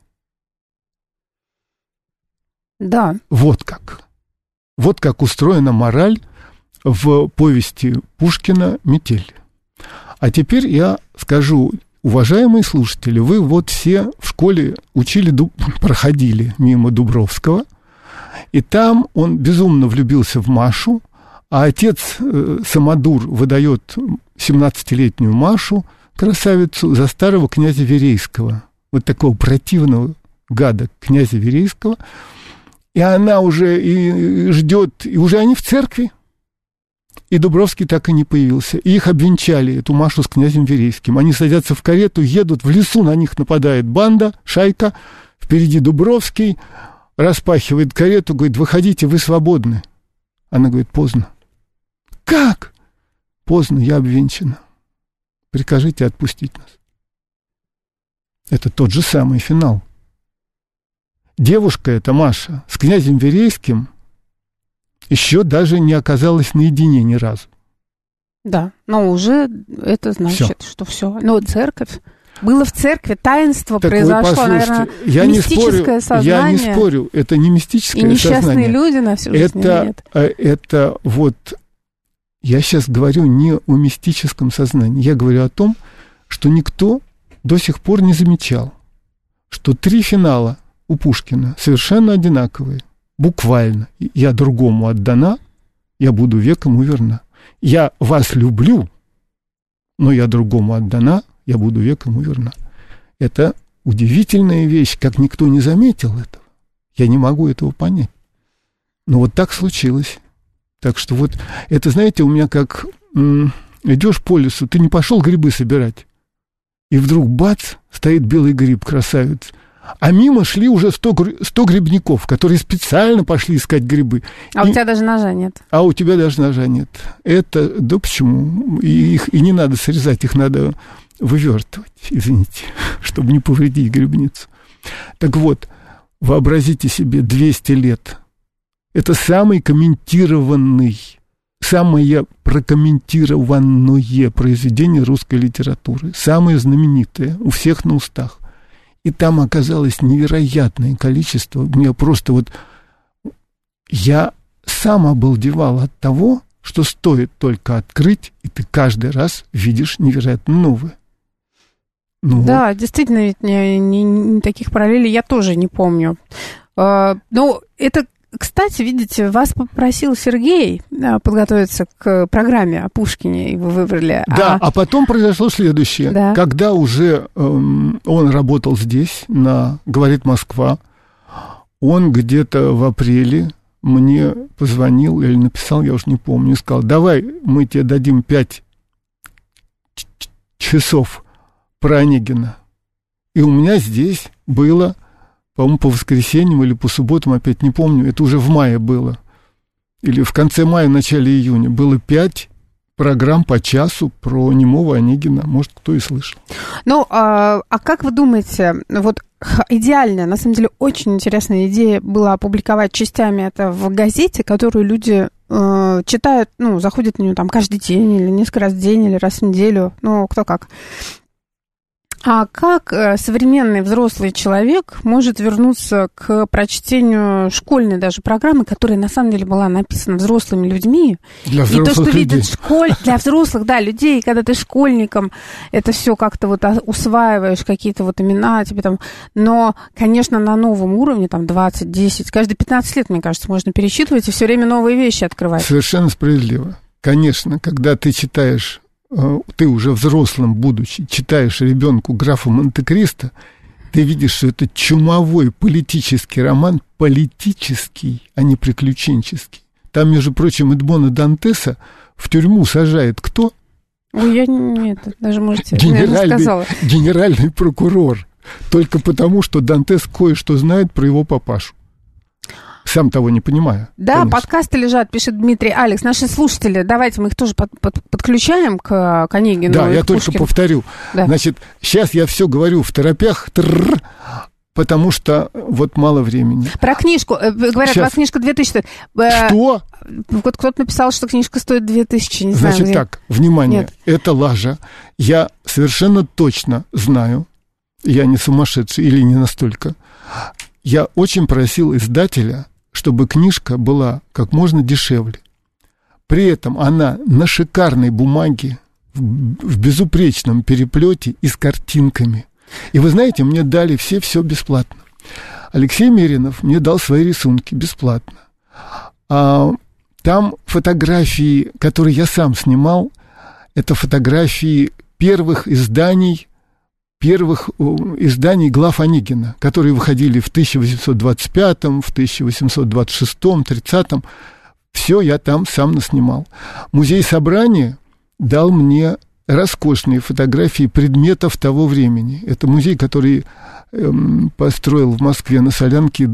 Да. Вот как. Вот как устроена мораль в повести Пушкина «Метель». А теперь я скажу, уважаемые слушатели, вы вот все в школе учили, проходили мимо Дубровского, и там он безумно влюбился в Машу, а отец э, Самодур выдает семнадцатилетнюю Машу, красавицу, за старого князя Верейского, вот такого противного гада князя Верейского, и она уже и ждет, и уже они в церкви, и Дубровский так и не появился, и их обвенчали, эту Машу с князем Верейским, они садятся в карету, едут, в лесу на них нападает банда, шайка, впереди Дубровский, распахивает карету, говорит: «Выходите, вы свободны». Она говорит: «Поздно». «Как?» «Поздно, я обвенчана. Прикажите отпустить нас». Это тот же самый финал. Девушка эта, Маша, с князем Верейским еще даже не оказалась наедине ни разу. Да, но уже это значит, всё. Что все. Но церковь. Было в церкви, таинство так произошло, наверное, я мистическое не спорю, сознание. Я не спорю, это не мистическое сознание. И несчастные сознание. Люди на всю жизнь это, нет. Это вот... Я сейчас говорю не о мистическом сознании. Я говорю о том, что никто до сих пор не замечал, что три финала у Пушкина совершенно одинаковые. Буквально. Я другому отдана, я буду век ему верна. Я вас люблю, но я другому отдана, я буду век ему верна. Это удивительная вещь, как никто не заметил этого. Я не могу этого понять. Но вот так случилось. Так что вот это, знаете, у меня как м- идешь по лесу, ты не пошел грибы собирать, и вдруг бац, стоит белый гриб, красавец. А мимо шли уже сто, сто грибников, которые специально пошли искать грибы. А и... у тебя даже ножа нет. А у тебя даже ножа нет. Это, да почему? И их и не надо срезать, их надо вывертывать, извините, чтобы не повредить грибницу. Так вот, вообразите себе двести лет. Это самый комментированный, самое прокомментированное произведение русской литературы, самое знаменитое, у всех на устах. И там оказалось невероятное количество. Мне просто вот... Я сам обалдевал от того, что стоит только открыть, и ты каждый раз видишь невероятно новое. Ну, да, вот. Действительно, ведь не, не, не таких параллелей я тоже не помню. Ну, это, кстати, видите, вас попросил Сергей подготовиться к программе о Пушкине, и вы выбрали. Да, а, а потом произошло следующее. Да. Когда уже эм, он работал здесь, на «Говорит Москва», он где-то в апреле мне позвонил или написал, я уж не помню, и сказал: давай мы тебе дадим пять часов про Онегина. И у меня здесь было, по-моему, по воскресеньям или по субботам, опять не помню, это уже в мае было, или в конце мая, начале июня, было пять программ по часу про немого Онегина, может, кто и слышал. Ну, а, а как вы думаете, вот идеальная, на самом деле, очень интересная идея была опубликовать частями это в газете, которую люди э, читают, ну, заходят на нее там каждый день, или несколько раз в день, или раз в неделю, ну, кто как. А как современный взрослый человек может вернуться к прочтению школьной даже программы, которая на самом деле была написана взрослыми людьми? Для взрослых и то, что людей. видят школь... Для взрослых, да, людей, когда ты школьником, это все как-то вот усваиваешь, какие-то вот имена тебе там. Но, конечно, на новом уровне, там, двадцать, десять, каждые пятнадцать лет, мне кажется, можно пересчитывать и все время новые вещи открывать. Совершенно справедливо. Конечно, когда ты читаешь... ты уже взрослым, будучи, читаешь ребенку «Графа Монте-Кристо», ты видишь, что это чумовой политический роман, политический, а не приключенческий. Там, между прочим, Эдмона Дантеса в тюрьму сажает кто? Ой, я нет, даже, можете, генеральный, сказала. Генеральный прокурор. Только потому, что Дантес кое-что знает про его папашу. Сам того не понимаю. Да, конечно. Подкасты лежат, пишет Дмитрий. Алекс, наши слушатели, давайте мы их тоже под, под, подключаем к, к Онегину. Да, я только повторю. Да. Значит, сейчас я все говорю в торопях, тррр, потому что вот мало времени. Про книжку. Говорят, сейчас. У вас книжка две тысячи стоит. Что? Вот кто-то написал, что книжка стоит две тысячи, не Значит, знаю. Значит так, внимание, Нет. это лажа. Я совершенно точно знаю, я не сумасшедший или не настолько, я очень просил издателя, чтобы книжка была как можно дешевле. При этом она на шикарной бумаге, в безупречном переплете и с картинками. И вы знаете, мне дали все все бесплатно. Алексей Меринов мне дал свои рисунки бесплатно. А там фотографии, которые я сам снимал, это фотографии первых изданий, первых изданий глав Онегина, которые выходили в тысяча восемьсот двадцать пятом, в тысяча восемьсот двадцать шестом, тридцатом. Все я там сам наснимал. Музей собрания дал мне роскошные фотографии предметов того времени. Это музей, который эм, построил в Москве на Солянке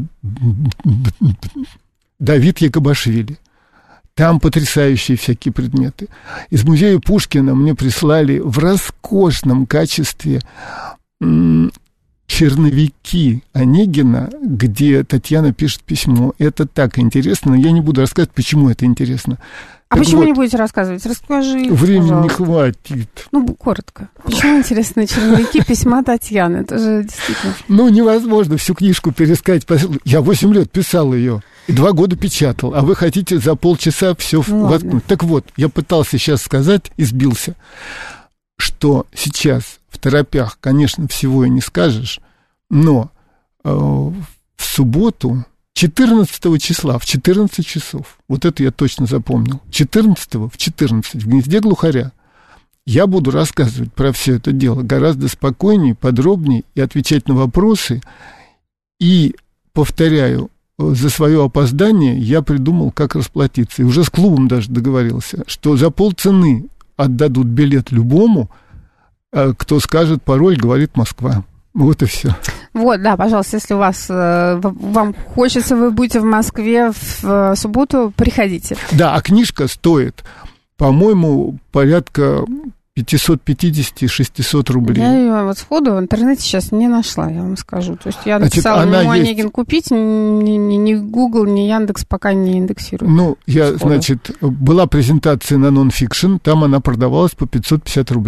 Давид Якобашвили. Там потрясающие всякие предметы. Из музея Пушкина мне прислали в роскошном качестве м- черновики Онегина, где Татьяна пишет письмо. Это так интересно, но я не буду рассказывать, почему это интересно. А так почему вот, не будете рассказывать? Расскажи, времени пожалуйста. Не хватит. Ну, коротко. Почему интересны черновики письма Татьяны? Это же действительно... Ну, невозможно всю книжку пересказать. Я восемь лет писал ее. И два года печатал, а вы хотите за полчаса все ну, воткнуть. Ладно. Так вот, я пытался сейчас сказать, и сбился, что сейчас в торопях, конечно, всего и не скажешь, но э, в субботу, четырнадцатого числа, в четырнадцать часов, вот это я точно запомнил, четырнадцатого в четырнадцать в гнезде глухаря, я буду рассказывать про все это дело гораздо спокойнее, подробнее и отвечать на вопросы. И, повторяю, за свое опоздание я придумал, как расплатиться. И уже с клубом даже договорился, что за полцены отдадут билет любому, кто скажет пароль, говорит Москва. Вот и все. Вот, да, пожалуйста, если у вас, вам хочется, вы будете в Москве в субботу, приходите. Да, а книжка стоит, по-моему, порядка пятьсот пятьдесят - шестьсот рублей. Я ее вот сходу в интернете сейчас не нашла, я вам скажу. То есть я написала ему Онегин купить, ни, ни, ни Google, ни Яндекс пока не индексирует. Ну, я, сходу. Значит, была презентация на нон-фикшн, там она продавалась по пятьсот пятьдесят рублей.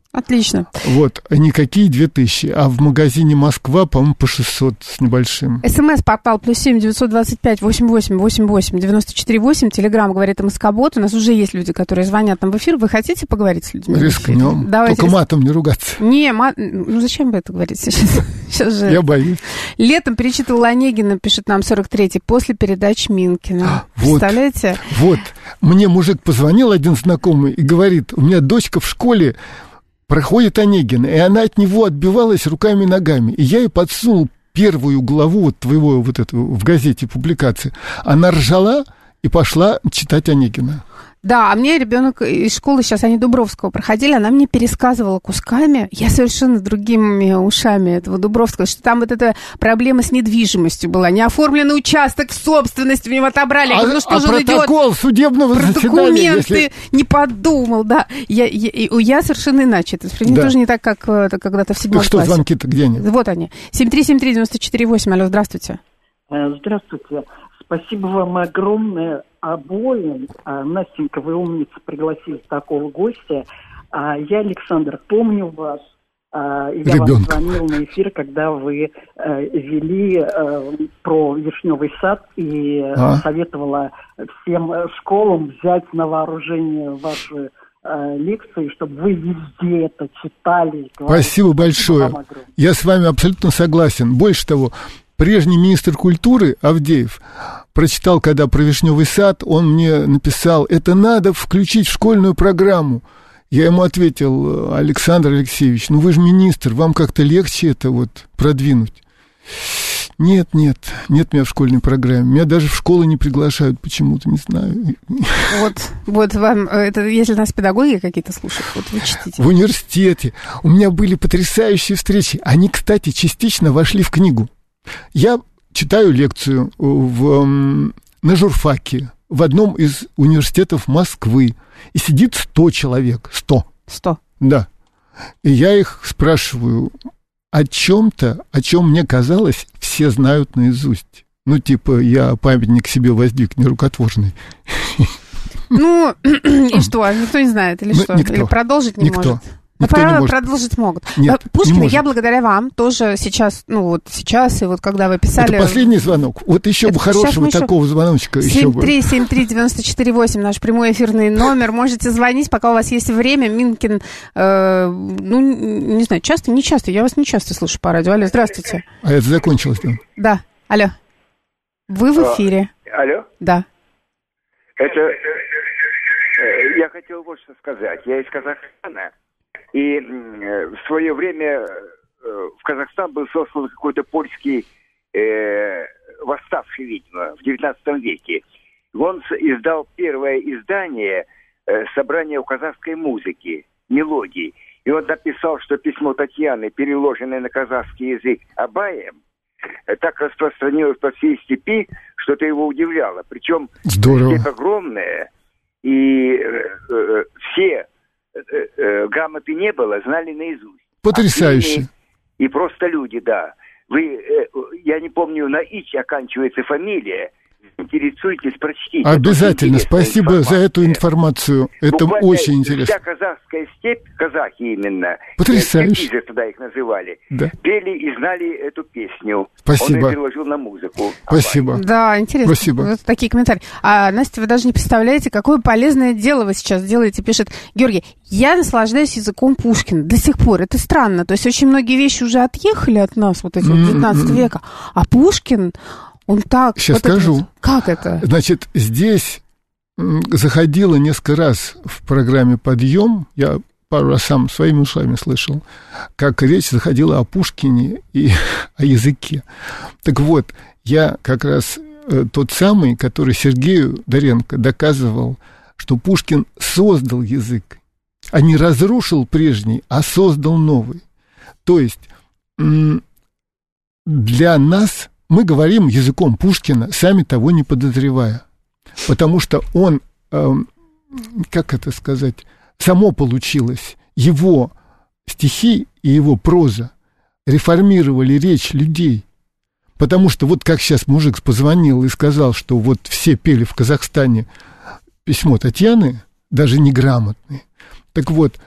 Отлично. Вот, никакие две тысячи, а в магазине Москва, по-моему, по шестьсот с небольшим. СМС-портал плюс семь девятьсот двадцать пять восемьдесят восемь восемьдесят восемь девяносто четыре восемь. Телеграм говорит МСК-бот. У нас уже есть люди, которые звонят нам в эфир. Вы хотите поговорить с людьми? Рискнем. Давайте. Только матом не ругаться. Не, мат... ну зачем вы это говорите сейчас? Сейчас же... Я боюсь. Летом перечитывала Онегина, пишет нам сорок третий, после передач Минкина. Вот, представляете? Вот. Мне мужик позвонил, один знакомый, и говорит, у меня дочка в школе проходит Онегина, и она от него отбивалась руками и ногами. И я ей подсунул первую главу вот твоего вот этого в газете публикации. Она ржала и пошла читать Онегина. Да, а мне ребенок из школы, сейчас они Дубровского проходили, она мне пересказывала кусками, я совершенно другими ушами этого Дубровского, что там вот эта проблема с недвижимостью была, неоформленный участок собственности, у него отобрали. А, говорю, ну, что а же протокол идет? судебного Про заседания, документы если... не подумал, да. Я, я, я совершенно иначе, это да. тоже не так, как это когда-то в седьмом классе. Так что, звонки-то где они? Вот они. семь три семь три девять четыре восемь, алло, здравствуйте. Здравствуйте. Спасибо вам огромное обоим. Настенька, вы умница, пригласили такого гостя. Я, Александр, помню вас. Я Ребенка. вам звонил на эфир, когда вы вели про Вишневый сад и а? советовала всем школам взять на вооружение ваши лекции, чтобы вы везде это читали. Спасибо большое. Я с вами абсолютно согласен. Больше того, прежний министр культуры Авдеев прочитал, когда про Вишневый сад, он мне написал, это надо включить в школьную программу. Я ему ответил, Александр Алексеевич, ну вы же министр, вам как-то легче это вот продвинуть. Нет, нет, нет меня в школьной программе. Меня даже в школу не приглашают почему-то, не знаю. Вот, вот вам, это если нас педагоги какие-то слушают, вот вы чтите. В университете у меня были потрясающие встречи. Они, кстати, частично вошли в книгу. Я читаю лекцию в, на журфаке в одном из университетов Москвы, и сидит сто человек, сто. Сто? Да. И я их спрашиваю о чем-то, о чем мне казалось, все знают наизусть. Ну, типа, я памятник себе воздвиг нерукотворный. Ну, и что, никто не знает, или что? Или продолжить не может? Ну, правда, продолжить могут. Нет, Пушкина, я благодаря вам тоже сейчас, ну вот сейчас, и вот когда вы писали... Это последний звонок. Вот еще это бы хорошего еще... такого звоночка. семь три семь три девять четыре восемь, наш прямой эфирный номер. Можете звонить, пока у вас есть время. Минкин, э, ну, не знаю, часто, не часто. Я вас не часто слушаю по радио. Алло, здравствуйте. А это закончилось, да? Да, алло. Вы в эфире. А, алло? Да. Это... Я хотел вот что сказать. Я из Казахстана. И в свое время в Казахстан был создан какой-то польский э, восставший, видимо, в девятнадцатом веке. Он издал первое издание э, собрания казахской музыки, мелодий. И он написал, что письмо Татьяны, переложенное на казахский язык Абаем, так распространилось по всей степи, что это его удивляло. Причем степь огромная, и э, э, все... грамоты не было, знали наизусть. Потрясающе. И, и просто люди, да. Вы, я не помню, на «ич» оканчивается фамилия. Интересуйтесь, прочтите. Обязательно. Спасибо за эту информацию. Это буквально очень интересно. Вся казахская степь, казахи именно, потрясающе. Э, тогда их называли, да. пели и знали эту песню. Спасибо. Он ее переложил на музыку. Спасибо. Да, интересно. Спасибо. Вот такие комментарии. А, Настя, вы даже не представляете, какое полезное дело вы сейчас делаете, пишет Георгий. Я наслаждаюсь языком Пушкина до сих пор. Это странно. То есть очень многие вещи уже отъехали от нас, вот эти вот девятнадцатого века. А Пушкин... Он так... Сейчас вот скажу. Это, как это? Значит, здесь заходило несколько раз в программе «Подъем», я пару раз сам своими ушами слышал, как речь заходила о Пушкине и о языке. Так вот, я как раз тот самый, который Сергею Доренко доказывал, что Пушкин создал язык, а не разрушил прежний, а создал новый. То есть для нас... Мы говорим языком Пушкина, сами того не подозревая, потому что он, э, как это сказать, само получилось, его стихи и его проза реформировали речь людей, потому что вот как сейчас мужик позвонил и сказал, что вот все пели в Казахстане письмо Татьяны, даже неграмотные, так вот,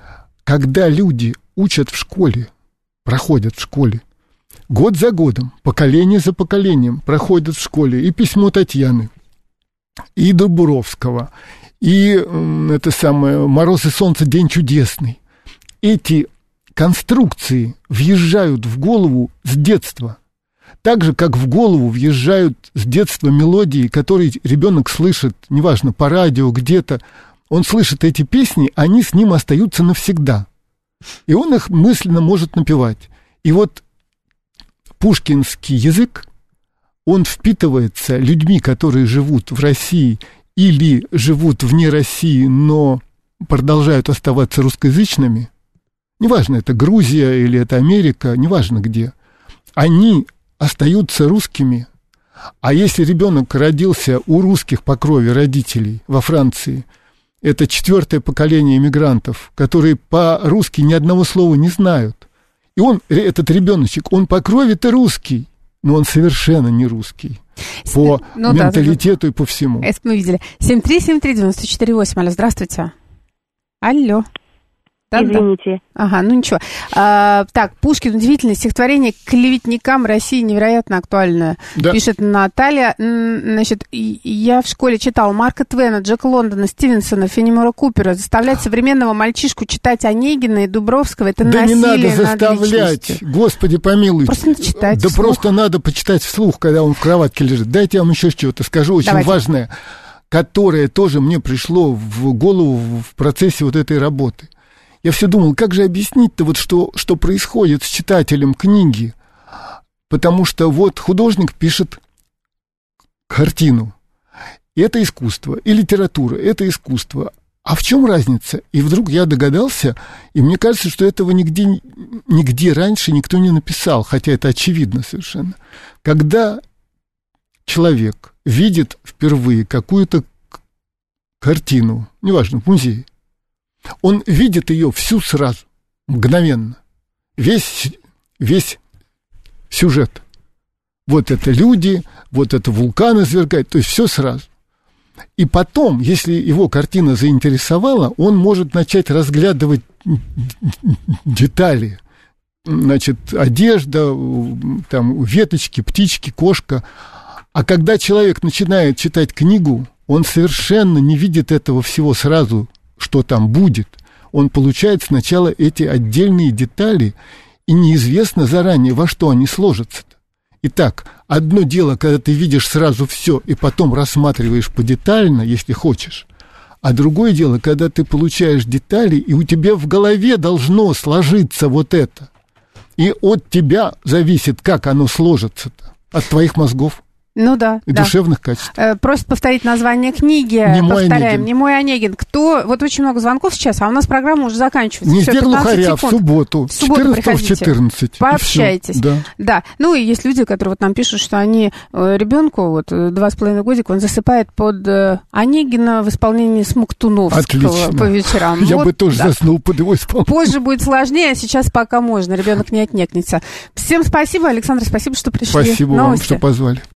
когда люди учат в школе, проходят в школе, год за годом, поколение за поколением проходят в школе и письмо Татьяны, и Дубровского, и это самое «Мороз и солнце, день чудесный». Эти конструкции въезжают в голову с детства, так же, как в голову въезжают с детства мелодии, которые ребенок слышит, неважно, по радио, где-то. Он слышит эти песни, они с ним остаются навсегда. И он их мысленно может напевать. И вот пушкинский язык, он впитывается людьми, которые живут в России или живут вне России, но продолжают оставаться русскоязычными, неважно, это Грузия или это Америка, неважно где, они остаются русскими. А если ребенок родился у русских по крови родителей во Франции, это четвертое поколение иммигрантов, которые по-русски ни одного слова не знают. И он, этот ребеночек, он по крови-то русский, но он совершенно не русский. По ну, менталитету да, и по всему. Это мы видели. семь три семь три девять четыре восемь. Алло, здравствуйте. Алло. Да, Извините. Да. Ага, ну ничего. А, так, Пушкин, удивительное стихотворение к клеветникам России невероятно актуальное. Да. Пишет Наталья. Значит, я в школе читал Марка Твена, Джека Лондона, Стивенсона, Фенемора Купера. Заставлять современного мальчишку читать Онегина и Дубровского — это да насилие над личностью. Да не надо заставлять, Господи помилуй. Просто надо читать Да вслух. Просто надо почитать вслух, когда он в кроватке лежит. Дайте я вам еще что-то скажу, очень Давайте. важное, которое тоже мне пришло в голову в процессе вот этой работы. Я все думал, как же объяснить-то, вот что, что происходит с читателем книги? Потому что вот художник пишет картину. И это искусство, и литература, это искусство. А в чем разница? И вдруг я догадался, и мне кажется, что этого нигде, нигде раньше никто не написал, хотя это очевидно совершенно. Когда человек видит впервые какую-то картину, неважно, в музее, он видит ее всю сразу, мгновенно. Весь, весь сюжет. Вот это люди, вот это вулкан извергает, то есть все сразу. И потом, если его картина заинтересовала, он может начать разглядывать детали. Значит, одежда, там, веточки, птички, кошка. А когда человек начинает читать книгу, он совершенно не видит этого всего сразу, что там будет. Он получает сначала эти отдельные детали, и неизвестно заранее, во что они сложатся-то. Итак, одно дело, когда ты видишь сразу все, и потом рассматриваешь подетально, если хочешь, а другое дело, когда ты получаешь детали, и у тебя в голове должно сложиться вот это. И от тебя зависит, как оно сложится-то, от твоих мозгов. Ну да. И да. душевных качеств. Просит повторить название книги. Немой Повторяем. Онегин. Немой Онегин. Кто... Вот очень много звонков сейчас, а у нас программа уже заканчивается. Нездер Глухаря в субботу. В субботу четырнадцатого в четырнадцать. Пообщайтесь. Да. да. Ну и есть люди, которые вот нам пишут, что они ребенку, вот два с половиной годика, он засыпает под Онегина в исполнении Смоктуновского. Отлично. По вечерам. Я вот, бы тоже да. заснул под его исполнение. Позже будет сложнее, а сейчас пока можно. Ребенок не отнекнется. Всем спасибо, Александр, спасибо, что пришли. Спасибо Новости. вам, что позвали.